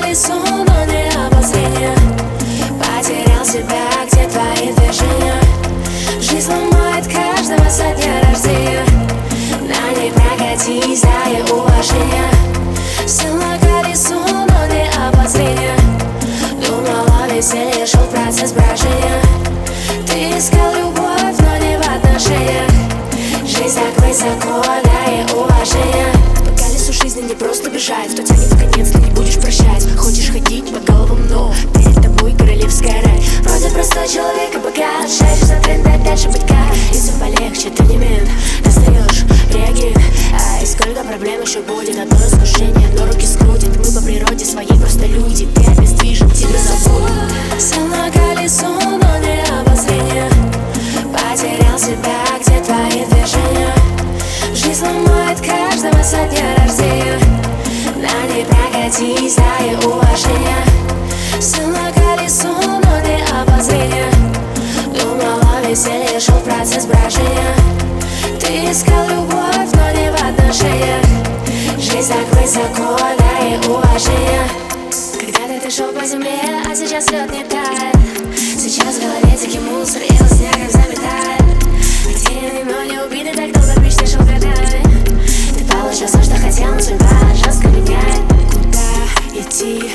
колесу, но не обозрение. Потерял себя, где твои движения. Жизнь ломает каждого со дня рождения. На ней прокатись, дай уважение. Сел на колесу, но не обозрение. Думала, веселье, шел процесс брожения. Ты искал любовь, но не в отношениях. Жизнь так высоко, дай уважение. По колесу жизни не просто бежать, кто тянет в конец, ты не будешь прощать. Хочешь ходить по головам, но перед тобой королевская рай. Вроде простой человек и богат, шаришь за тренд, дай дальше быть как. Если полегче, ты не мент, достаешь реагент. Ай, сколько проблем еще будет, одно искушение, но руки скрутит. Мы по природе своей просто люди, ты обездвижен, тебя забудут. Сел на колесо, но не обозрение. Потерял себя, где твои движения. Жизнь ломает каждого со дня рождения. На ней прокатись, дай уважение. Сел на колесо, но не обозрение. Думала, веселье, шел процесс брожения. Ты искал любовь, но не в отношениях. Жизнь так высоко, дай уважение. Когда-то ты шел по земле, а сейчас лед не тает. Сейчас в голове тихий мусор, его снегом заметает. Потерянный, но не убитый, так долго в мечте шел годами. Ты получил все, что хотел, но судьба жестко меняет. Куда идти?